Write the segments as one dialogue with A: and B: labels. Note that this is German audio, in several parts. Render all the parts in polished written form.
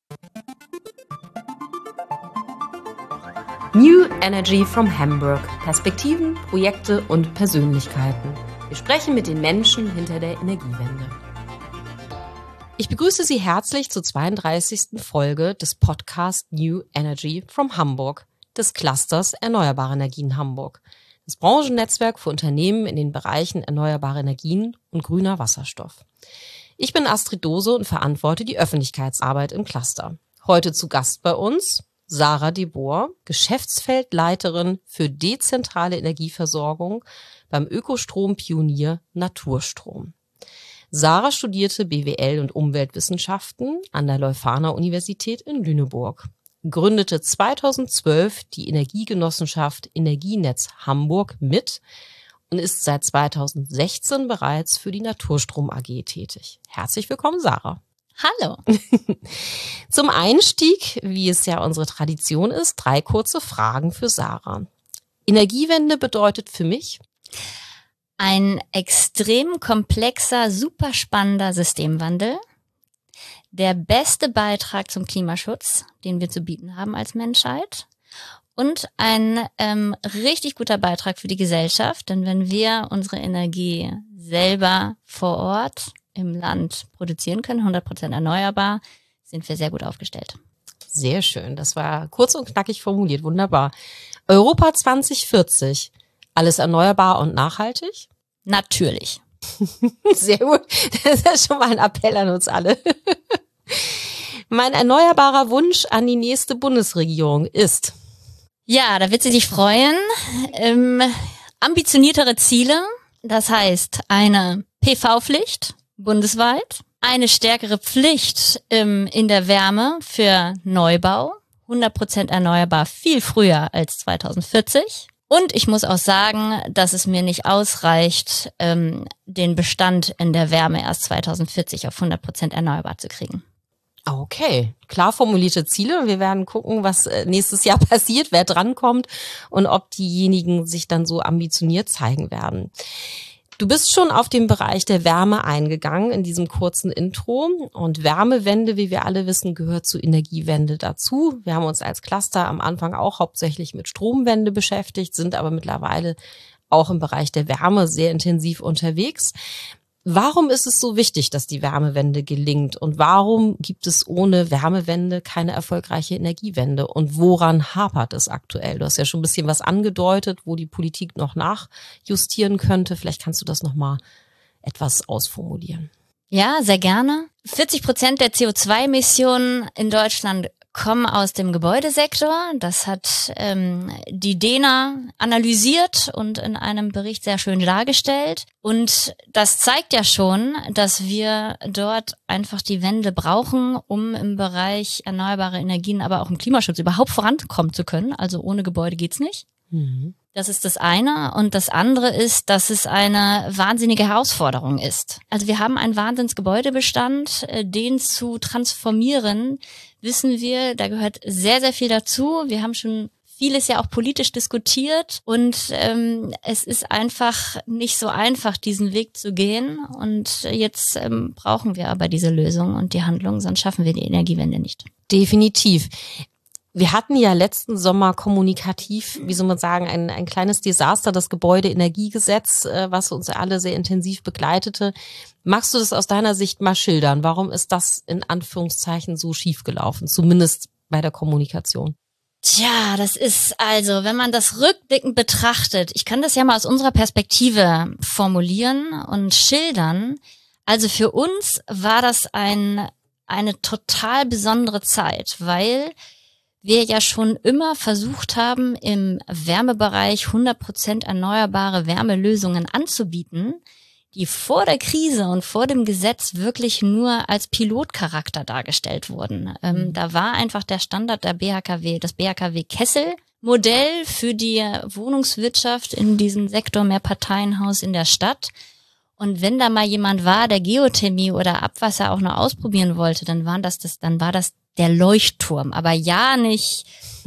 A: New Energy from Hamburg. Perspektiven, Projekte und Persönlichkeiten. Wir sprechen mit den Menschen hinter der Energiewende. Ich begrüße Sie herzlich zur 32. Folge des Podcasts New Energy from Hamburg, des Clusters Erneuerbare Energien Hamburg, das Branchennetzwerk für Unternehmen in den Bereichen erneuerbare Energien und grüner Wasserstoff. Ich bin Astrid Dose und verantworte die Öffentlichkeitsarbeit im Cluster. Heute zu Gast bei uns Sarah de Boer, Geschäftsfeldleiterin für dezentrale Energieversorgung beim Ökostrom-Pionier Naturstrom. Sarah studierte BWL und Umweltwissenschaften an der Leuphana-Universität in Lüneburg, gründete 2012 die Energiegenossenschaft Energienetz Hamburg mit und ist seit 2016 bereits für die Naturstrom AG tätig. Herzlich willkommen, Sarah.
B: Hallo.
A: Zum Einstieg, wie es ja unsere Tradition ist, 3 kurze Fragen für Sarah. Energiewende bedeutet für mich?
B: Ein extrem komplexer, super spannender Systemwandel. Der beste Beitrag zum Klimaschutz, den wir zu bieten haben als Menschheit. Und ein richtig guter Beitrag für die Gesellschaft, denn wenn wir unsere Energie selber vor Ort im Land produzieren können, 100% erneuerbar, sind wir sehr gut aufgestellt.
A: Sehr schön, das war kurz und knackig formuliert, wunderbar. Europa 2040, alles erneuerbar und nachhaltig?
B: Natürlich.
A: Sehr gut, das ist ja schon mal ein Appell an uns alle. Mein erneuerbarer Wunsch an die nächste Bundesregierung ist?
B: Ja, da wird sie sich freuen. Ambitioniertere Ziele, das heißt eine PV-Pflicht bundesweit, eine stärkere Pflicht in der Wärme für Neubau, 100% erneuerbar, viel früher als 2040. Und ich muss auch sagen, dass es mir nicht ausreicht, den Bestand in der Wärme erst 2040 auf 100% erneuerbar zu kriegen.
A: Okay, klar formulierte Ziele. Wir werden gucken, was nächstes Jahr passiert, wer drankommt und ob diejenigen sich dann so ambitioniert zeigen werden. Du bist schon auf den Bereich der Wärme eingegangen in diesem kurzen Intro. Und Wärmewende, wie wir alle wissen, gehört zur Energiewende dazu. Wir haben uns als Cluster am Anfang auch hauptsächlich mit Stromwende beschäftigt, sind aber mittlerweile auch im Bereich der Wärme sehr intensiv unterwegs. Warum ist es so wichtig, dass die Wärmewende gelingt? Und warum gibt es ohne Wärmewende keine erfolgreiche Energiewende? Und woran hapert es aktuell? Du hast ja schon ein bisschen was angedeutet, wo die Politik noch nachjustieren könnte. Vielleicht kannst du das nochmal etwas ausformulieren.
B: Ja, sehr gerne. 40% der CO2-Emissionen in Deutschland kommen aus dem Gebäudesektor. Das hat die DENA analysiert und in einem Bericht sehr schön dargestellt. Und das zeigt ja schon, dass wir dort einfach die Wende brauchen, um im Bereich erneuerbare Energien, aber auch im Klimaschutz überhaupt vorankommen zu können. Also ohne Gebäude geht's nicht. Mhm. Das ist das eine. Und das andere ist, dass es eine wahnsinnige Herausforderung ist. Also wir haben einen Wahnsinnsgebäudebestand, den zu transformieren, wissen wir, da gehört sehr, sehr viel dazu. Wir haben schon vieles ja auch politisch diskutiert und es ist einfach nicht so einfach, diesen Weg zu gehen. Und jetzt brauchen wir aber diese Lösung und die Handlung, sonst schaffen wir die Energiewende nicht.
A: Definitiv. Wir hatten ja letzten Sommer kommunikativ, wie soll man sagen, ein kleines Desaster, das Gebäudeenergiegesetz, was uns alle sehr intensiv begleitete. Magst du das aus deiner Sicht mal schildern? Warum ist das in Anführungszeichen so schiefgelaufen, zumindest bei der Kommunikation?
B: Tja, das ist also, wenn man das rückblickend betrachtet, ich kann das ja mal aus unserer Perspektive formulieren und schildern. Also für uns war das eine total besondere Zeit, weil wir ja schon immer versucht haben, im Wärmebereich 100% erneuerbare Wärmelösungen anzubieten, die vor der Krise und vor dem Gesetz wirklich nur als Pilotcharakter dargestellt wurden. Da war einfach der Standard der BHKW, das BHKW-Kessel-Modell für die Wohnungswirtschaft in diesem Sektor Mehrparteienhaus in der Stadt. Und wenn da mal jemand war, der Geothermie oder Abwasser auch noch ausprobieren wollte, dann war das der Leuchtturm, aber ja nicht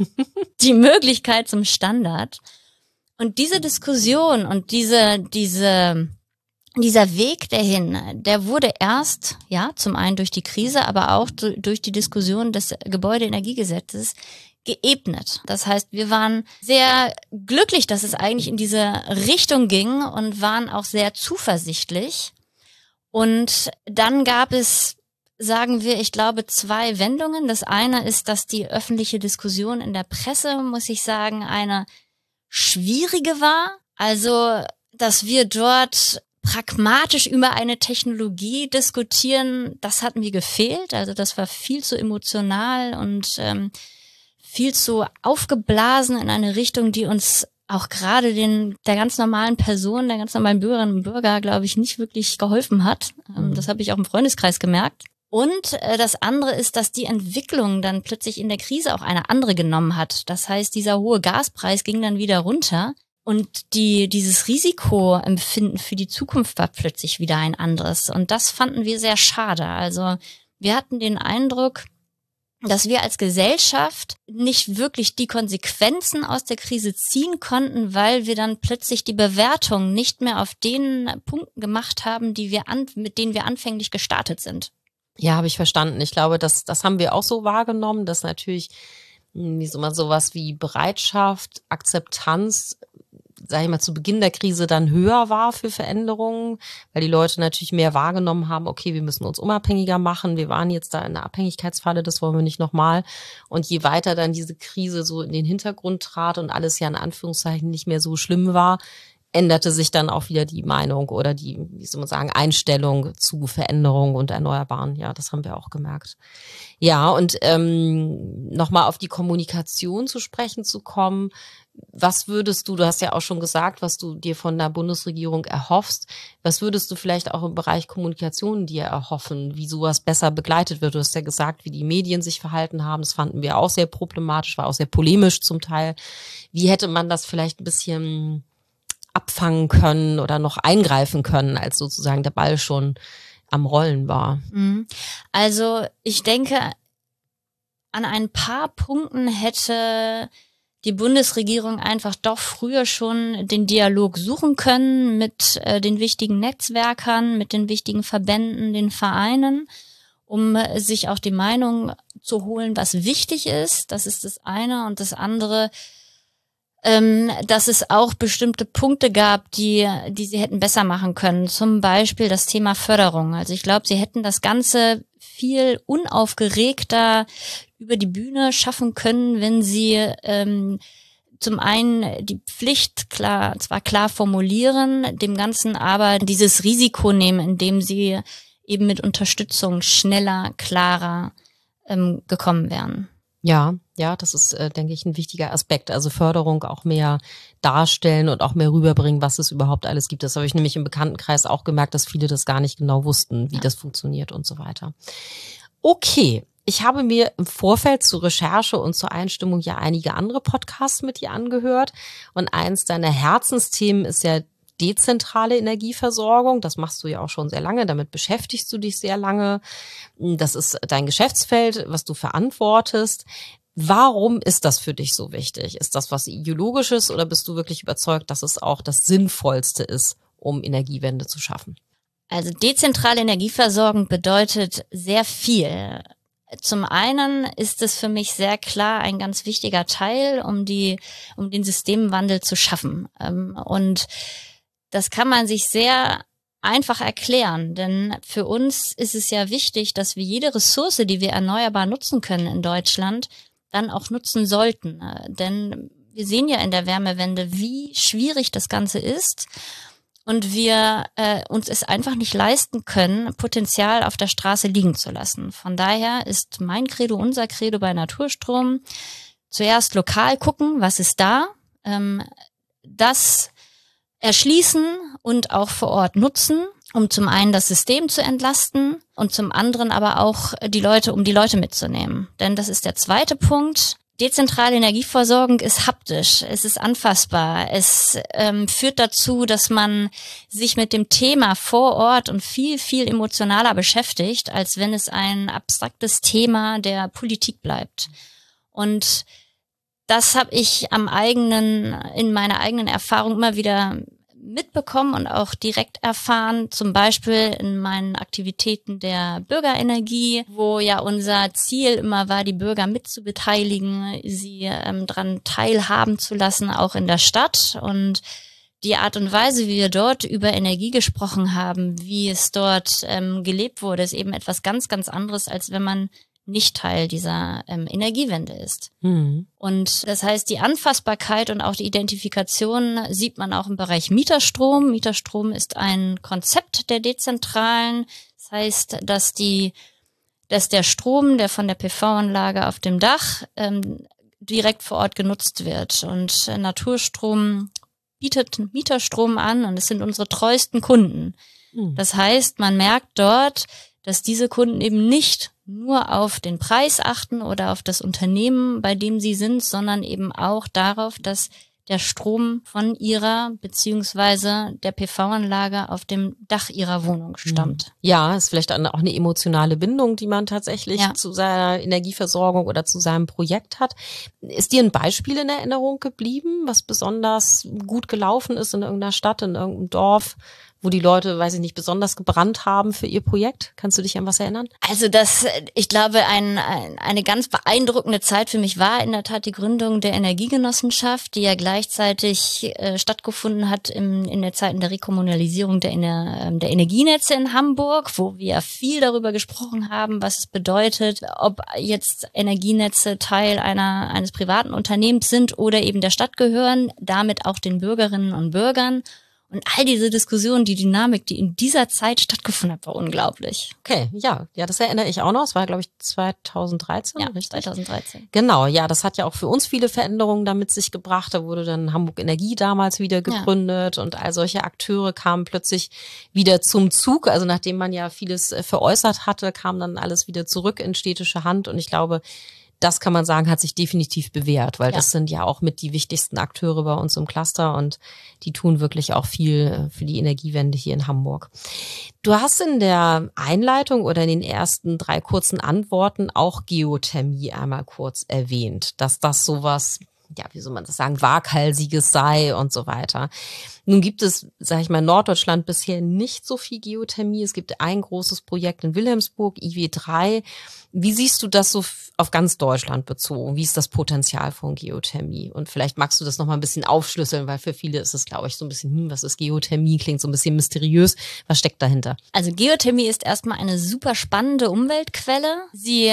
B: die Möglichkeit zum Standard. Und diese Diskussion und diese dieser Weg dahin, der wurde erst, ja, zum einen durch die Krise, aber auch durch die Diskussion des Gebäudeenergiegesetzes geebnet. Das heißt, wir waren sehr glücklich, dass es eigentlich in diese Richtung ging und waren auch sehr zuversichtlich. Und dann gab es, sagen wir, ich glaube, 2 Wendungen. Das eine ist, dass die öffentliche Diskussion in der Presse, muss ich sagen, eine schwierige war. Also, dass wir dort pragmatisch über eine Technologie diskutieren, das hat mir gefehlt. Also das war viel zu emotional und viel zu aufgeblasen in eine Richtung, die uns auch gerade der ganz normalen Person, der ganz normalen Bürgerinnen und Bürger, glaube ich, nicht wirklich geholfen hat. Das habe ich auch im Freundeskreis gemerkt. Und das andere ist, dass die Entwicklung dann plötzlich in der Krise auch eine andere genommen hat. Das heißt, dieser hohe Gaspreis ging dann wieder runter. Und dieses Risikoempfinden für die Zukunft war plötzlich wieder ein anderes. Und das fanden wir sehr schade. Also wir hatten den Eindruck, dass wir als Gesellschaft nicht wirklich die Konsequenzen aus der Krise ziehen konnten, weil wir dann plötzlich die Bewertung nicht mehr auf den Punkten gemacht haben, mit denen wir anfänglich gestartet sind.
A: Ja, habe ich verstanden. Ich glaube, das haben wir auch so wahrgenommen, dass natürlich sowas wie Bereitschaft, Akzeptanz, sage ich mal, zu Beginn der Krise dann höher war für Veränderungen, weil die Leute natürlich mehr wahrgenommen haben, okay, wir müssen uns unabhängiger machen, wir waren jetzt da in einer Abhängigkeitsfalle, das wollen wir nicht nochmal. Und je weiter dann diese Krise so in den Hintergrund trat und alles ja in Anführungszeichen nicht mehr so schlimm war, änderte sich dann auch wieder die Meinung oder die, wie soll man sagen, Einstellung zu Veränderungen und Erneuerbaren. Ja, das haben wir auch gemerkt. Ja, und nochmal auf die Kommunikation zu sprechen zu kommen. Was würdest du hast ja auch schon gesagt, was du dir von der Bundesregierung erhoffst. Was würdest du vielleicht auch im Bereich Kommunikation dir erhoffen, wie sowas besser begleitet wird? Du hast ja gesagt, wie die Medien sich verhalten haben. Das fanden wir auch sehr problematisch, war auch sehr polemisch zum Teil. Wie hätte man das vielleicht ein bisschen abfangen können oder noch eingreifen können, als sozusagen der Ball schon am Rollen war?
B: Also ich denke, an ein paar Punkten hätte die Bundesregierung einfach doch früher schon den Dialog suchen können mit den wichtigen Netzwerkern, mit den wichtigen Verbänden, den Vereinen, um sich auch die Meinung zu holen, was wichtig ist. Das ist das eine. Und das andere, dass es auch bestimmte Punkte gab, die sie hätten besser machen können. Zum Beispiel das Thema Förderung. Also ich glaube, sie hätten das Ganze viel unaufgeregter über die Bühne schaffen können, wenn sie zum einen die Pflicht zwar klar formulieren, dem Ganzen aber dieses Risiko nehmen, indem sie eben mit Unterstützung schneller, klarer gekommen wären.
A: Ja, das ist, denke ich, ein wichtiger Aspekt. Also Förderung auch mehr darstellen und auch mehr rüberbringen, was es überhaupt alles gibt. Das habe ich nämlich im Bekanntenkreis auch gemerkt, dass viele das gar nicht genau wussten, wie das funktioniert und so weiter. Okay. Ich habe mir im Vorfeld zur Recherche und zur Einstimmung ja einige andere Podcasts mit dir angehört. Und eins deiner Herzensthemen ist ja dezentrale Energieversorgung. Das machst du ja auch schon sehr lange. Damit beschäftigst du dich sehr lange. Das ist dein Geschäftsfeld, was du verantwortest. Warum ist das für dich so wichtig? Ist das was Ideologisches oder bist du wirklich überzeugt, dass es auch das Sinnvollste ist, um Energiewende zu schaffen?
B: Also dezentrale Energieversorgung bedeutet sehr viel. Zum einen ist es für mich sehr klar ein ganz wichtiger Teil, um den Systemwandel zu schaffen. Und das kann man sich sehr einfach erklären, denn für uns ist es ja wichtig, dass wir jede Ressource, die wir erneuerbar nutzen können in Deutschland, dann auch nutzen sollten. Denn wir sehen ja in der Wärmewende, wie schwierig das Ganze ist. Und wir uns es einfach nicht leisten können, Potenzial auf der Straße liegen zu lassen. Von daher ist mein Credo, unser Credo bei Naturstrom, zuerst lokal gucken, was ist da, das erschließen und auch vor Ort nutzen, um zum einen das System zu entlasten und zum anderen aber auch die Leute mitzunehmen. Denn das ist der zweite Punkt. Dezentrale Energieversorgung ist haptisch, es ist anfassbar, es führt dazu, dass man sich mit dem Thema vor Ort und viel, viel emotionaler beschäftigt, als wenn es ein abstraktes Thema der Politik bleibt. Und das habe ich in meiner eigenen Erfahrung immer wieder mitbekommen und auch direkt erfahren, zum Beispiel in meinen Aktivitäten der Bürgerenergie, wo ja unser Ziel immer war, die Bürger mitzubeteiligen, sie dran teilhaben zu lassen, auch in der Stadt. Und die Art und Weise, wie wir dort über Energie gesprochen haben, wie es dort gelebt wurde, ist eben etwas ganz, ganz anderes, als wenn man nicht Teil dieser Energiewende ist. Mhm. Und das heißt, die Anfassbarkeit und auch die Identifikation sieht man auch im Bereich Mieterstrom. Mieterstrom ist ein Konzept der Dezentralen. Das heißt, dass der Strom, der von der PV-Anlage auf dem Dach direkt vor Ort genutzt wird. Und Naturstrom bietet Mieterstrom an und es sind unsere treuesten Kunden. Mhm. Das heißt, man merkt dort, dass diese Kunden eben nicht nur auf den Preis achten oder auf das Unternehmen, bei dem sie sind, sondern eben auch darauf, dass der Strom von ihrer beziehungsweise der PV-Anlage auf dem Dach ihrer Wohnung stammt.
A: Ja, ist vielleicht auch eine emotionale Bindung, die man tatsächlich zu seiner Energieversorgung oder zu seinem Projekt hat. Ist dir ein Beispiel in Erinnerung geblieben, was besonders gut gelaufen ist in irgendeiner Stadt, in irgendeinem Dorf, wo die Leute, weiß ich nicht, besonders gebrannt haben für ihr Projekt? Kannst du dich an was erinnern?
B: Also ich glaube, eine ganz beeindruckende Zeit für mich war in der Tat die Gründung der Energiegenossenschaft, die ja gleichzeitig stattgefunden hat in der Zeit der Rekommunalisierung der Energienetze in Hamburg, wo wir viel darüber gesprochen haben, was es bedeutet, ob jetzt Energienetze Teil eines privaten Unternehmens sind oder eben der Stadt gehören, damit auch den Bürgerinnen und Bürgern. Und all diese Diskussionen, die Dynamik, die in dieser Zeit stattgefunden hat, war unglaublich.
A: Okay, ja, das erinnere ich auch noch. Es war, glaube ich, 2013,
B: ja,
A: richtig?
B: 2013.
A: Genau, ja, das hat ja auch für uns viele Veränderungen damit sich gebracht. Da wurde dann Hamburg Energie damals wieder gegründet und all solche Akteure kamen plötzlich wieder zum Zug. Also nachdem man ja vieles veräußert hatte, kam dann alles wieder zurück in städtische Hand und ich glaube, das kann man sagen, hat sich definitiv bewährt, weil das sind ja auch mit die wichtigsten Akteure bei uns im Cluster und die tun wirklich auch viel für die Energiewende hier in Hamburg. Du hast in der Einleitung oder in den ersten 3 kurzen Antworten auch Geothermie einmal kurz erwähnt, dass das sowas, ja, wie soll man das sagen, waghalsiges sei und so weiter. Nun gibt es, sage ich mal, in Norddeutschland bisher nicht so viel Geothermie. Es gibt ein großes Projekt in Wilhelmsburg, IW3. Wie siehst du das so auf ganz Deutschland bezogen? Wie ist das Potenzial von Geothermie? Und vielleicht magst du das noch mal ein bisschen aufschlüsseln, weil für viele ist es, glaube ich, so ein bisschen, was ist Geothermie? Klingt so ein bisschen mysteriös. Was steckt dahinter?
B: Also Geothermie ist erstmal eine super spannende Umweltquelle. Sie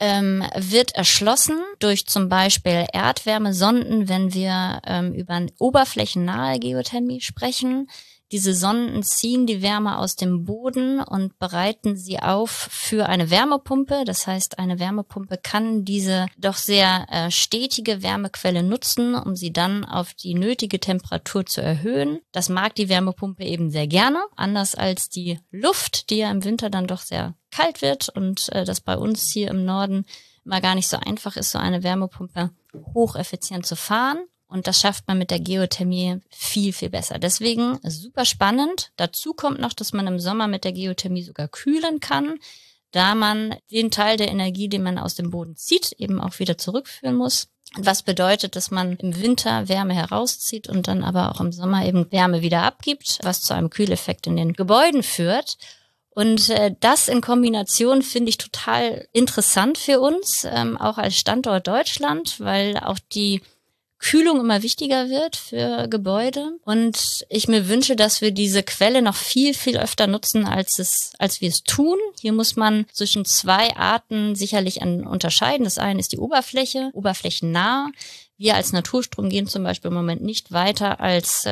B: wird erschlossen durch zum Beispiel Erdwärmesonden, wenn wir über oberflächennahe Geothermie sprechen. Diese Sonden ziehen die Wärme aus dem Boden und bereiten sie auf für eine Wärmepumpe. Das heißt, eine Wärmepumpe kann diese doch sehr stetige Wärmequelle nutzen, um sie dann auf die nötige Temperatur zu erhöhen. Das mag die Wärmepumpe eben sehr gerne, anders als die Luft, die ja im Winter dann doch sehr kalt wird und das bei uns hier im Norden immer gar nicht so einfach ist, so eine Wärmepumpe hocheffizient zu fahren. Und das schafft man mit der Geothermie viel, viel besser. Deswegen super spannend. Dazu kommt noch, dass man im Sommer mit der Geothermie sogar kühlen kann, da man den Teil der Energie, den man aus dem Boden zieht, eben auch wieder zurückführen muss. Was bedeutet, dass man im Winter Wärme herauszieht und dann aber auch im Sommer eben Wärme wieder abgibt, was zu einem Kühleffekt in den Gebäuden führt. Und das in Kombination finde ich total interessant für uns, auch als Standort Deutschland, weil auch die Kühlung immer wichtiger wird für Gebäude und ich mir wünsche, dass wir diese Quelle noch viel, viel öfter nutzen, als wir es tun. Hier muss man zwischen 2 Arten sicherlich unterscheiden. Das eine ist die Oberfläche, oberflächennah. Wir als Naturstrom gehen zum Beispiel im Moment nicht weiter als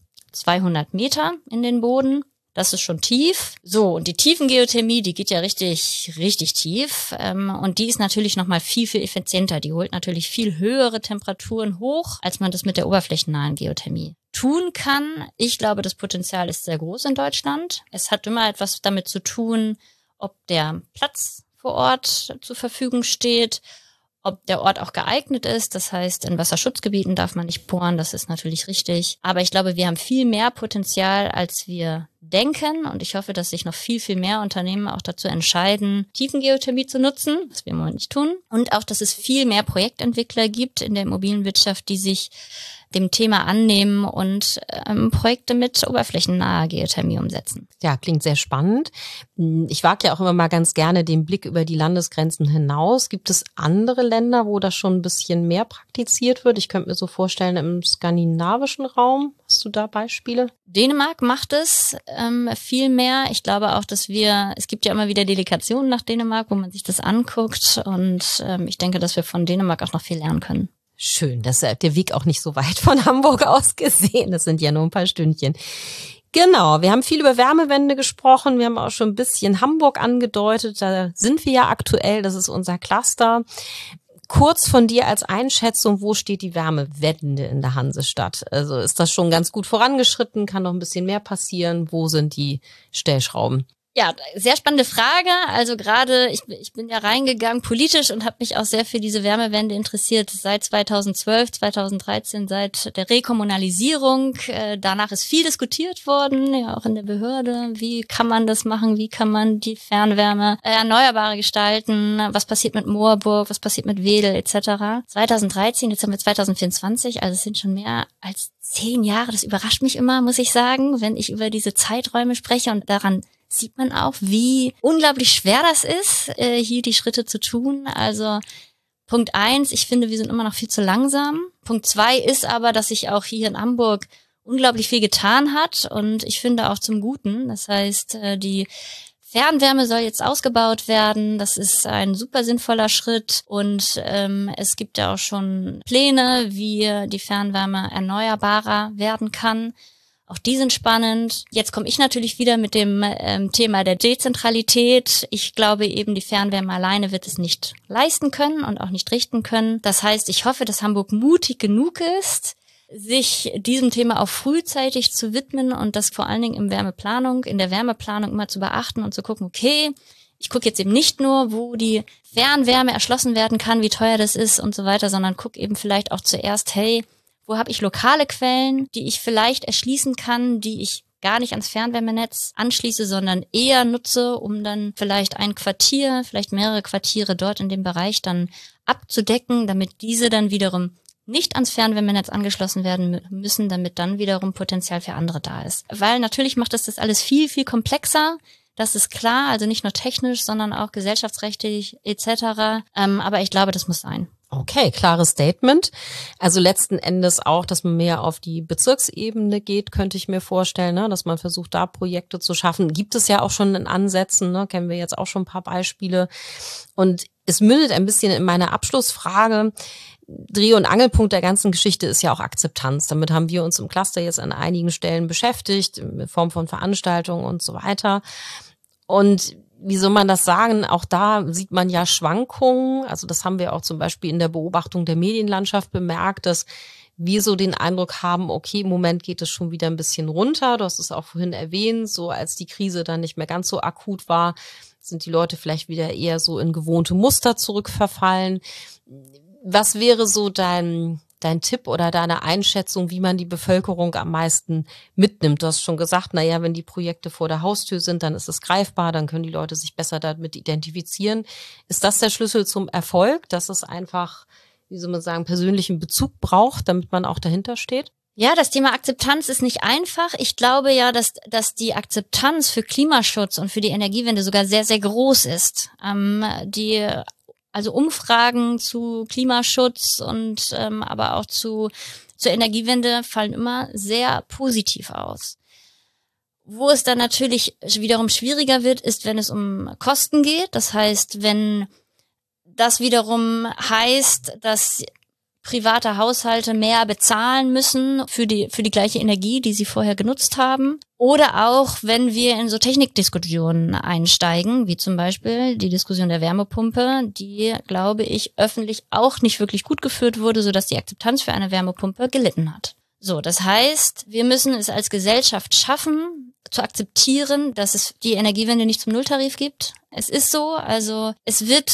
B: 200 Meter in den Boden. Das ist schon tief. So, und die Tiefengeothermie, die geht ja richtig, richtig tief. Und die ist natürlich nochmal viel, viel effizienter. Die holt natürlich viel höhere Temperaturen hoch, als man das mit der oberflächennahen Geothermie tun kann. Ich glaube, das Potenzial ist sehr groß in Deutschland. Es hat immer etwas damit zu tun, ob der Platz vor Ort zur Verfügung steht, ob der Ort auch geeignet ist. Das heißt, in Wasserschutzgebieten darf man nicht bohren, das ist natürlich richtig. Aber ich glaube, wir haben viel mehr Potenzial, als wir denken und ich hoffe, dass sich noch viel, viel mehr Unternehmen auch dazu entscheiden, Tiefengeothermie zu nutzen, was wir im Moment nicht tun. Und auch, dass es viel mehr Projektentwickler gibt in der Immobilienwirtschaft, die sich dem Thema annehmen und Projekte mit oberflächennaher Geothermie umsetzen.
A: Ja, klingt sehr spannend. Ich wage ja auch immer mal ganz gerne den Blick über die Landesgrenzen hinaus. Gibt es andere Länder, wo das schon ein bisschen mehr praktiziert wird? Ich könnte mir so vorstellen, im skandinavischen Raum. Hast du da Beispiele?
B: Dänemark macht es viel mehr. Ich glaube auch, dass es gibt ja immer wieder Delegationen nach Dänemark, wo man sich das anguckt und ich denke, dass wir von Dänemark auch noch viel lernen können.
A: Schön, das ist der Weg auch nicht so weit von Hamburg aus gesehen. Das sind ja nur ein paar Stündchen. Genau, wir haben viel über Wärmewende gesprochen. Wir haben auch schon ein bisschen Hamburg angedeutet. Da sind wir ja aktuell, das ist unser Cluster. Kurz von dir als Einschätzung, wo steht die Wärmewende in der Hansestadt? Also ist das schon ganz gut vorangeschritten? Kann noch ein bisschen mehr passieren? Wo sind die Stellschrauben?
B: Ja, sehr spannende Frage. Also gerade, ich bin ja reingegangen politisch und habe mich auch sehr für diese Wärmewende interessiert seit 2012, 2013, seit der Rekommunalisierung. Danach ist viel diskutiert worden, ja auch in der Behörde. Wie kann man das machen? Wie kann man die Fernwärme erneuerbarer gestalten? Was passiert mit Moorburg? Was passiert mit Wedel etc.? 2013, jetzt haben wir 2024, also es sind schon mehr als 10 Jahre. Das überrascht mich immer, muss ich sagen, wenn ich über diese Zeiträume spreche und daran sieht man auch, wie unglaublich schwer das ist, hier die Schritte zu tun. Also Punkt 1, ich finde, wir sind immer noch viel zu langsam. Punkt 2 ist aber, dass sich auch hier in Hamburg unglaublich viel getan hat und ich finde auch zum Guten. Das heißt, die Fernwärme soll jetzt ausgebaut werden. Das ist ein super sinnvoller Schritt und es gibt ja auch schon Pläne, wie die Fernwärme erneuerbarer werden kann. Auch die sind spannend. Jetzt komme ich natürlich wieder mit dem Thema der Dezentralität. Ich glaube eben, die Fernwärme alleine wird es nicht leisten können und auch nicht richten können. Das heißt, ich hoffe, dass Hamburg mutig genug ist, sich diesem Thema auch frühzeitig zu widmen und das vor allen Dingen in der Wärmeplanung immer zu beachten und zu gucken, okay, ich gucke jetzt eben nicht nur, wo die Fernwärme erschlossen werden kann, wie teuer das ist und so weiter, sondern gucke eben vielleicht auch zuerst, hey, wo habe ich lokale Quellen, die ich vielleicht erschließen kann, die ich gar nicht ans Fernwärmenetz anschließe, sondern eher nutze, um dann vielleicht ein Quartier, vielleicht mehrere Quartiere dort in dem Bereich dann abzudecken, damit diese dann wiederum nicht ans Fernwärmenetz angeschlossen werden müssen, damit dann wiederum Potenzial für andere da ist. Weil natürlich macht das alles viel, viel komplexer. Das ist klar, also nicht nur technisch, sondern auch gesellschaftsrechtlich etc. Aber ich glaube, das muss sein.
A: Okay, klares Statement. Also letzten Endes auch, dass man mehr auf die Bezirksebene geht, könnte ich mir vorstellen, ne? Dass man versucht, da Projekte zu schaffen. Gibt es ja auch schon in Ansätzen, ne? Kennen wir jetzt auch schon ein paar Beispiele. Und es mündet ein bisschen in meine Abschlussfrage. Dreh- und Angelpunkt der ganzen Geschichte ist ja auch Akzeptanz. Damit haben wir uns im Cluster jetzt an einigen Stellen beschäftigt, in Form von Veranstaltungen und so weiter. Und wie soll man das sagen? Auch da sieht man ja Schwankungen. Also das haben wir auch zum Beispiel in der Beobachtung der Medienlandschaft bemerkt, dass wir so den Eindruck haben, okay, im Moment geht es schon wieder ein bisschen runter. Du hast es auch vorhin erwähnt, so als die Krise dann nicht mehr ganz so akut war, sind die Leute vielleicht wieder eher so in gewohnte Muster zurückverfallen. Was wäre so dein Tipp oder deine Einschätzung, wie man die Bevölkerung am meisten mitnimmt? Du hast schon gesagt, wenn die Projekte vor der Haustür sind, dann ist es greifbar, dann können die Leute sich besser damit identifizieren. Ist das der Schlüssel zum Erfolg, dass es einfach, wie soll man sagen, persönlichen Bezug braucht, damit man auch dahinter steht?
B: Ja, das Thema Akzeptanz ist nicht einfach. Ich glaube ja, dass die Akzeptanz für Klimaschutz und für die Energiewende sogar sehr, sehr groß ist. Also Umfragen zu Klimaschutz und aber auch zur Energiewende fallen immer sehr positiv aus. Wo es dann natürlich wiederum schwieriger wird, ist, wenn es um Kosten geht. Das heißt, wenn das wiederum heißt, dass private Haushalte mehr bezahlen müssen für die gleiche Energie, die sie vorher genutzt haben. Oder auch, wenn wir in so Technikdiskussionen einsteigen, wie zum Beispiel die Diskussion der Wärmepumpe, die, glaube ich, öffentlich auch nicht wirklich gut geführt wurde, sodass die Akzeptanz für eine Wärmepumpe gelitten hat. So, das heißt, wir müssen es als Gesellschaft schaffen, zu akzeptieren, dass es die Energiewende nicht zum Nulltarif gibt. Es ist so, also es wird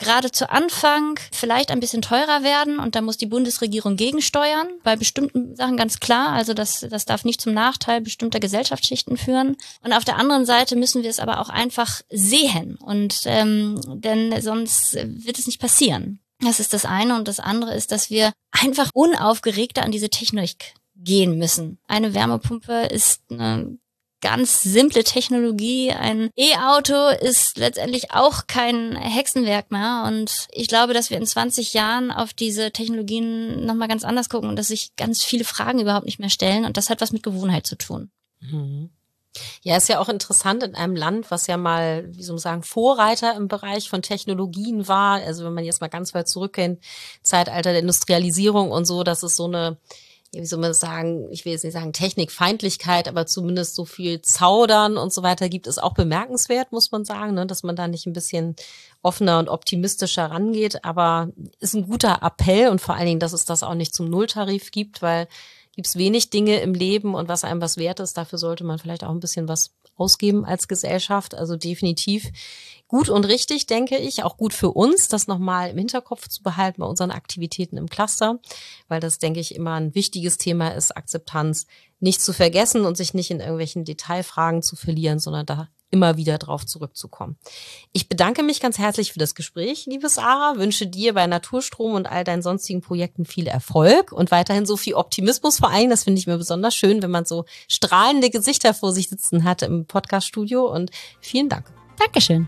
B: gerade zu Anfang vielleicht ein bisschen teurer werden und da muss die Bundesregierung gegensteuern, bei bestimmten Sachen ganz klar, also das darf nicht zum Nachteil bestimmter Gesellschaftsschichten führen. Und auf der anderen Seite müssen wir es aber auch einfach sehen und denn sonst wird es nicht passieren. Das ist das eine und das andere ist, dass wir einfach unaufgeregter an diese Technik gehen müssen. Eine Wärmepumpe ist eine ganz simple Technologie. Ein E-Auto ist letztendlich auch kein Hexenwerk mehr. Und ich glaube, dass wir in 20 Jahren auf diese Technologien nochmal ganz anders gucken und dass sich ganz viele Fragen überhaupt nicht mehr stellen. Und das hat was mit Gewohnheit zu tun.
A: Mhm. Ja, ist ja auch interessant in einem Land, was ja mal, wie soll man sagen, Vorreiter im Bereich von Technologien war. Also wenn man jetzt mal ganz weit zurückgeht, Zeitalter der Industrialisierung und so, dass es so eine, wie soll man das sagen, ich will jetzt nicht sagen Technikfeindlichkeit, aber zumindest so viel Zaudern und so weiter gibt, ist auch bemerkenswert, muss man sagen, ne, dass man da nicht ein bisschen offener und optimistischer rangeht. Aber ist ein guter Appell und vor allen Dingen, dass es das auch nicht zum Nulltarif gibt, weil gibt's wenig Dinge im Leben und was einem was wert ist, dafür sollte man vielleicht auch ein bisschen was ausgeben als Gesellschaft. Also definitiv gut und richtig, denke ich, auch gut für uns, das nochmal im Hinterkopf zu behalten bei unseren Aktivitäten im Cluster, weil das, denke ich, immer ein wichtiges Thema ist, Akzeptanz nicht zu vergessen und sich nicht in irgendwelchen Detailfragen zu verlieren, sondern da immer wieder drauf zurückzukommen. Ich bedanke mich ganz herzlich für das Gespräch, liebe Sarah, wünsche dir bei Naturstrom und all deinen sonstigen Projekten viel Erfolg und weiterhin so viel Optimismus vor allem. Das finde ich mir besonders schön, wenn man so strahlende Gesichter vor sich sitzen hat im Podcaststudio und vielen Dank.
B: Dankeschön.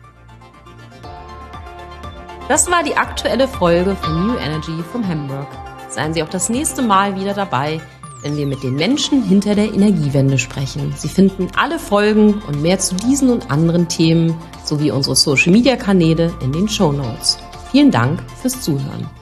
A: Das war die aktuelle Folge von New Energy vom Hamburg. Seien Sie auch das nächste Mal wieder dabei, wenn wir mit den Menschen hinter der Energiewende sprechen. Sie finden alle Folgen und mehr zu diesen und anderen Themen sowie unsere Social-Media-Kanäle in den Shownotes. Vielen Dank fürs Zuhören.